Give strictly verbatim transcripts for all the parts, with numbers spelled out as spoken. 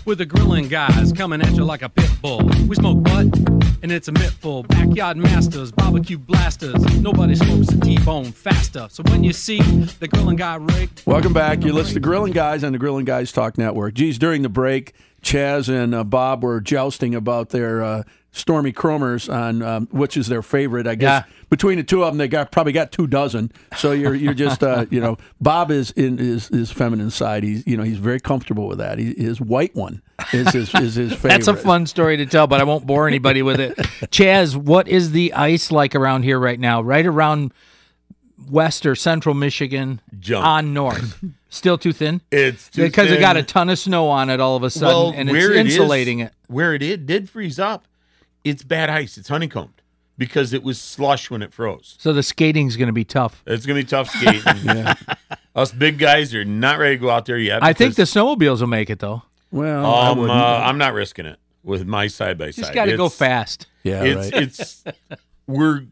with the grilling guys coming at you like a pit bull. We smoke what? And it's a mittful. Backyard masters, barbecue blasters. Nobody smokes a T-bone faster. So when you see the grilling guy rig... Welcome back. You listen to Grilling Guys on the Grilling Guys Talk Network. Geez, during the break, Chaz and uh, Bob were jousting about their uh, Stormy Chromers on um, which is their favorite. I guess yeah. between the two of them, they got probably got two dozen. So you're you're just uh, you know, Bob is in his, his feminine side. He's you know he's very comfortable with that. He, his white one is his is his favorite. That's a fun story to tell, but I won't bore anybody with it. Chaz, what is the ice like around here right now? Right around west or central Michigan Jump. on north. Still too thin? It's too because thin. it got a ton of snow on it all of a sudden, well, and it's where insulating it, is, it. Where it did, did freeze up, it's bad ice. It's honeycombed because it was slush when it froze. So the skating's going to be tough. It's going to be tough skating. yeah. Us big guys are not ready to go out there yet. I think the snowmobiles will make it, though. Well, um, uh, I'm not risking it with my side-by-side. Just got to go fast. Yeah, it's, right. It's, we're,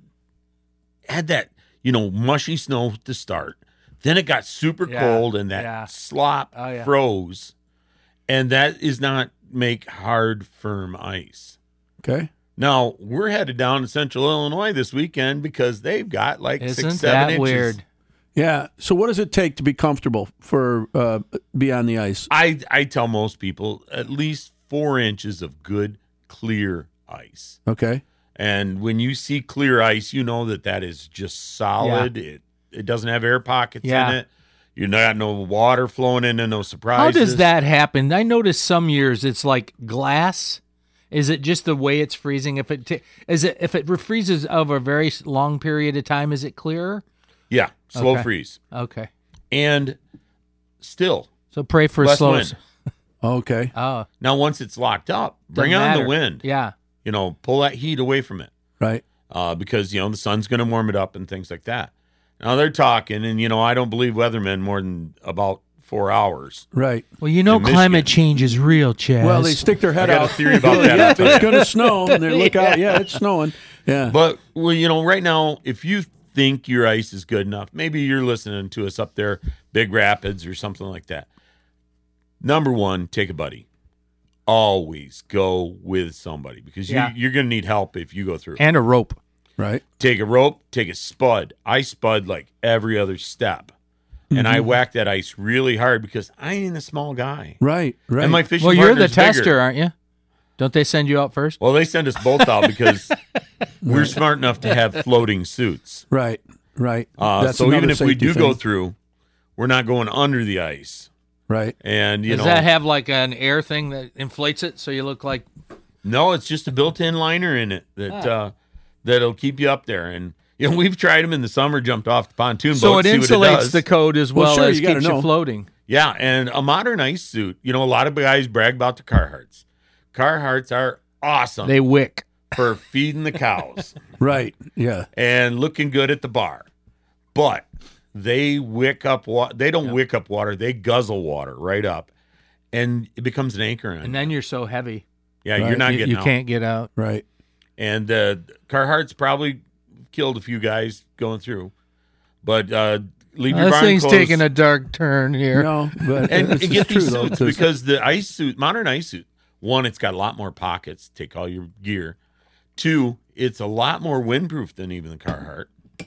had that, you know, mushy snow to start. Then it got super Yeah, cold, and that yeah. slop Oh, yeah. froze. And that is not make hard, firm ice. Okay. Now, we're headed down to Central Illinois this weekend because they've got like Isn't six, seven that inches. weird? Yeah. So what does it take to be comfortable for uh, be on the ice? I, I tell most people at least four inches of good, clear ice. Okay. And when you see clear ice, you know that that is just solid. Yeah. It it doesn't have air pockets Yeah. in it. You're not no water flowing in and no surprises. How does that happen? I notice some years it's like glass. Is it just the way it's freezing? If it t- is it if it refreezes over a very long period of time, is it clearer? Yeah, slow Okay. freeze. Okay. And still, So pray for less slow. wind. Okay. Oh, Now, once it's locked up, bring doesn't on matter. the wind. Yeah. You know, pull that heat away from it. Right. Uh, because, you know, the sun's going to warm it up and things like that. Now, they're talking, and, you know, I don't believe weathermen more than about four hours. Right. Well, you know, In climate Michigan. change is real, Chaz. Well, they stick their head I got a out. theory about that, Yeah, I'll tell it's you. going to snow, and they look out. Yeah, it's snowing. Yeah. But, well, you know, right now, if you think your ice is good enough, maybe you're listening to us up there, Big Rapids or something like that. Number one, take a buddy. Always go with somebody because you, Yeah. you're going to need help if you go through. and a rope. Right. Take a rope, take a spud. I spud like every other step. And I whack that ice really hard because I ain't a small guy. Right. Right. And my fishing Well, you're the partner's bigger. tester, aren't you? Don't they send you out first? Well, they send us both out because we're smart enough to have floating suits. right. Right. Uh, That's so another even if we safety do thing. go through, we're not going under the ice. Right. And, you Does know, that have like an air thing that inflates it so you look like? no, it's just a built-in liner in it that Ah. uh, that'll keep you up there. And, you know, we've tried them in the summer, jumped off the pontoon So boat, it see what insulates does. the coat as Well, well, sure, as you gotta keeps know. you floating. Yeah, and a modern ice suit. You know, a lot of guys brag about the Carhartts. Carhartts are awesome They wick. for feeding the cows Right. Yeah. and looking good at the bar. But they wick up water. They don't wick up water. They guzzle water right up. And it becomes an anchor on And you. then you're so heavy. Yeah, Right. you're not You, getting you out. can't get out. Right. And uh, Carhartt's probably killed a few guys going through. But uh, leave your This barn thing's closed. taking a dark turn here. No, but and, it's and just get true these though, suits 'cause- because the ice suit, modern ice suit, one, it's got a lot more pockets. Take all your gear. Two, it's a lot more windproof than even the Carhartt.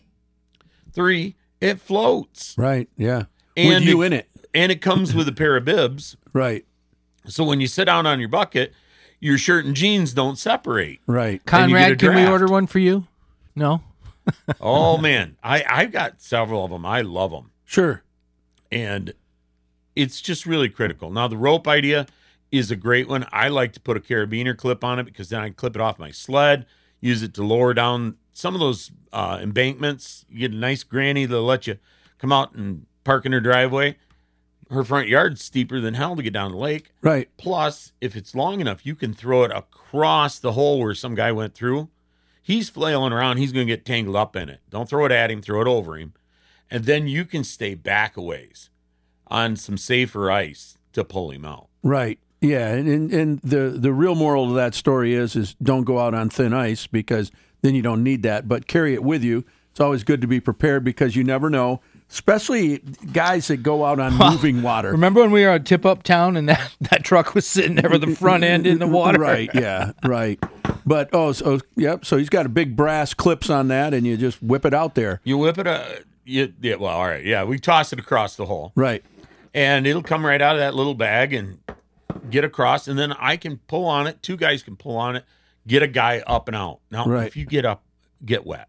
Three, it floats. Right. Yeah. And With you it, in it. And it comes with a pair of bibs. Right. So when you sit down on your bucket, your shirt and jeans don't separate. Right. And you get a Conrad, can we draft. order one for you? No. Oh, man. I, I've got several of them. I love them. Sure. And it's just really critical. Now, the rope idea is a great one. I like to put a carabiner clip on it because then I can clip it off my sled, use it to lower down some of those uh, embankments. You get a nice granny that'll let you come out and park in her driveway. Her front yard's steeper than hell to get down the lake. Right. Plus, if it's long enough, you can throw it across the hole where some guy went through. He's flailing around. He's going to get tangled up in it. Don't throw it at him. Throw it over him. And then you can stay back a ways on some safer ice to pull him out. Right. Yeah. And, and and the the real moral of that story is is don't go out on thin ice because then you don't need that. But carry it with you. It's always good to be prepared because you never know. especially guys that go out on moving water. Remember when we were at Tip Up Town and that, that truck was sitting there with the front end in the water? Right, yeah, right. But, oh, so, yep, so he's got a big brass clips on that, and you just whip it out there. You whip it, uh, you, yeah, well, all right, yeah, we toss it across the hole. Right. And it'll come right out of that little bag and get across, and then I can pull on it, two guys can pull on it, get a guy up and out. Now, Right. if you get up, get wet,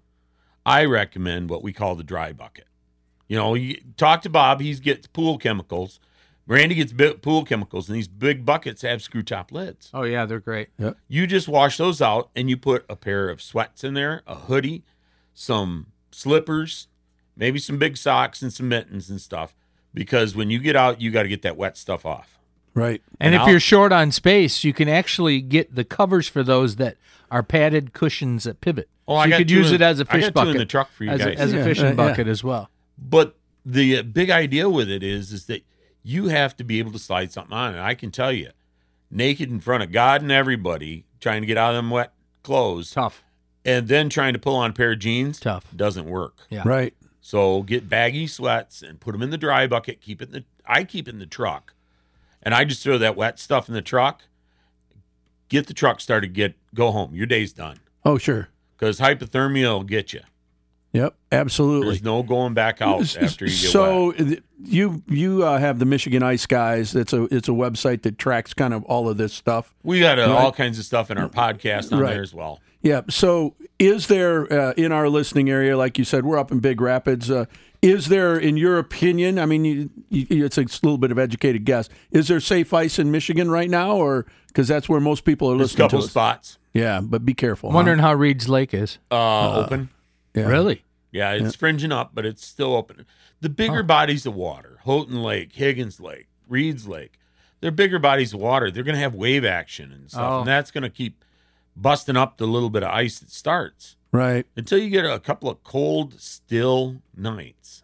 I recommend what we call the dry bucket. You know, you talk to Bob, he gets pool chemicals. Randy gets big pool chemicals, and these big buckets have screw top lids. Oh, yeah, they're great. You just wash those out, and you put a pair of sweats in there, a hoodie, some slippers, maybe some big socks and some mittens and stuff, because when you get out, you got to get that wet stuff off. Right. And, And if I'll- you're short on space, you can actually get the covers for those that are padded cushions that pivot. Oh, so I you got could two use in- it as a I fish got two bucket in the truck for you as, guys. A, as Yeah, a fishing uh, yeah. bucket as well. But the uh, big idea with it is, is that you have to be able to slide something on. And I can tell you, naked in front of God and everybody, trying to get out of them wet clothes, Tough. and then trying to pull on a pair of jeans, Tough. doesn't work. Yeah. Right. So get baggy sweats and put them in the dry bucket. Keep it in the. I keep it in the truck, and I just throw that wet stuff in the truck. Get the truck started. Get go home. Your day's done, Oh, sure. because hypothermia will get you. Yep, absolutely. There's no going back out after you get so wet. th- you you uh, have the Michigan Ice Guys. It's a it's a website that tracks kind of all of this stuff. We got uh, Right. all kinds of stuff in our podcast on Right. there as well. Yeah. So is there uh, in our listening area, like you said, we're up in Big Rapids. Uh, is there, in your opinion, I mean, you, you, it's a little bit of educated guess. Is there safe ice in Michigan right now, or because that's where most people are There's a listening couple to us? spots Yeah, but be careful. I'm huh? wondering how Reed's Lake is. uh, open. Yeah. Really? Yeah, it's fringing up, but it's still open. The bigger bodies of water, Houghton Lake, Higgins Lake, Reed's Lake, they're bigger bodies of water. They're going to have wave action and stuff, Oh. and that's going to keep busting up the little bit of ice that starts Right. until you get a couple of cold, still nights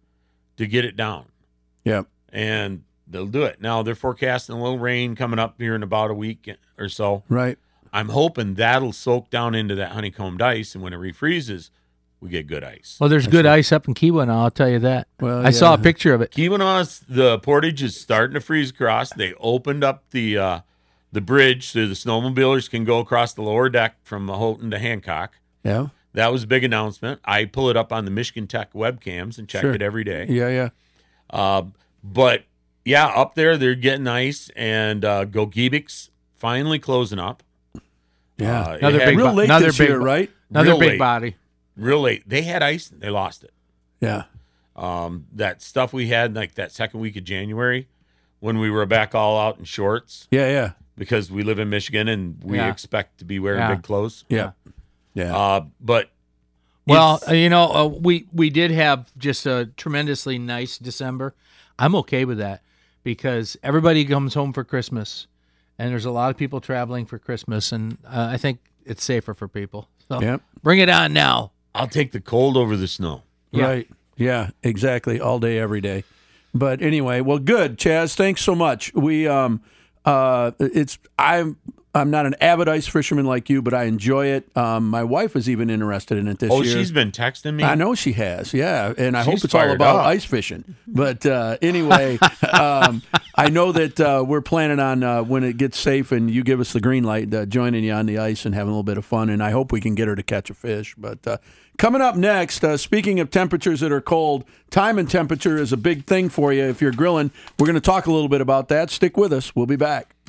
to get it down, Yep. and they'll do it. Now, they're forecasting a little rain coming up here in about a week or so. Right. I'm hoping that'll soak down into that honeycombed ice, and when it refreezes, we get good ice. Well, there's good ice up in Keweenaw, I'll tell you that. Well, I saw a yeah. picture of it. Keweenaw's, the portage is starting to freeze across. They opened up the uh, the bridge so the snowmobilers can go across the lower deck from Houghton to Hancock. Yeah. That was a big announcement. I pull it up on the Michigan Tech webcams and check Sure. it every day. Yeah. Yeah. Uh, but yeah, up there they're getting ice, and uh, Gogebics finally closing up. Yeah. Uh, it Another had- big Real bo- late another this big year, bo- right? Another Real big late. body. real late. They had ice, they lost it. Yeah. Um, that stuff we had like that second week of January when we were back all out in shorts Yeah. Yeah. because we live in Michigan and we Yeah. expect to be wearing Yeah. big clothes. Yeah. Yeah. Uh, but Well, it's- uh, you know, uh, we we did have just a tremendously nice December. I'm okay with that because everybody comes home for Christmas, and there's a lot of people traveling for Christmas, and uh, I think it's safer for people. So Yep. bring it on now. I'll take the cold over the snow. Yeah. Right. Yeah, exactly. All day, every day. But anyway, well, good, Chaz. Thanks so much. We, um, uh, it's I'm I'm not an avid ice fisherman like you, but I enjoy it. Um, my wife is even interested in it this Oh, year. she's been texting me. I know she has, yeah, and I hope She's it's all fired about up. ice fishing. But uh, anyway, um, I know that uh, we're planning on uh, when it gets safe and you give us the green light, uh, joining you on the ice and having a little bit of fun. And I hope we can get her to catch a fish. But uh, coming up next, uh, speaking of temperatures that are cold, time and temperature is a big thing for you if you're grilling. We're going to talk a little bit about that. Stick with us. We'll be back.